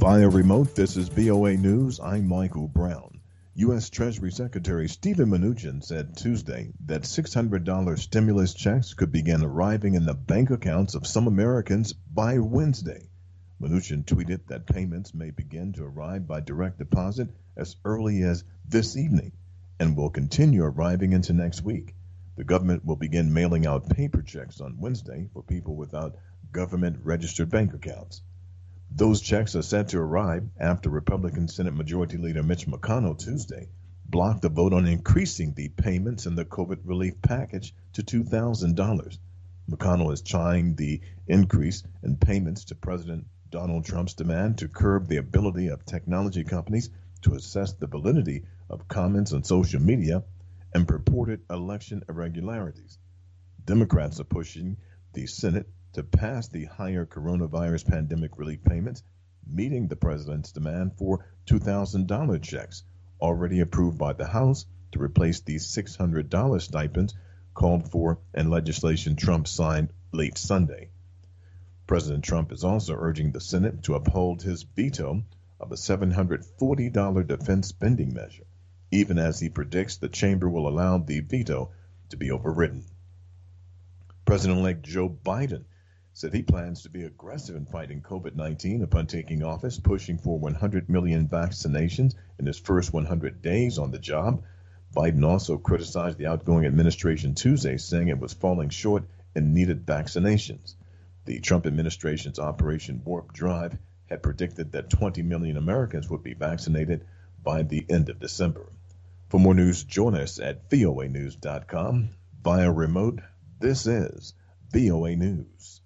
Via remote, this is VOA News. I'm Michael Brown. U.S. Treasury Secretary Steven Mnuchin said Tuesday that $600 stimulus checks could begin arriving in the bank accounts of some Americans by Wednesday. Mnuchin tweeted that payments may begin to arrive by direct deposit as early as this evening and will continue arriving into next week. The government will begin mailing out paper checks on Wednesday for people without government-registered bank accounts. Those checks are set to arrive after Republican Senate Majority Leader Mitch McConnell Tuesday blocked the vote on increasing the payments in the COVID relief package to $2,000. McConnell is trying the increase in payments to President Donald Trump's demand to curb the ability of technology companies to assess the validity of comments on social media and purported election irregularities. Democrats are pushing the Senate to pass the higher coronavirus pandemic relief payments, meeting the president's demand for $2,000 checks, already approved by the House to replace the $600 stipends called for in legislation Trump signed late Sunday. President Trump is also urging the Senate to uphold his veto of a $740 defense spending measure, even as he predicts the chamber will allow the veto to be overridden. President-elect Joe Biden said he plans to be aggressive in fighting COVID-19 upon taking office, pushing for 100 million vaccinations in his first 100 days on the job. Biden also criticized the outgoing administration Tuesday, saying it was falling short in needed vaccinations. The Trump administration's Operation Warp Drive had predicted that 20 million Americans would be vaccinated by the end of December. For more news, join us at voanews.com. Via remote, this is VOA News.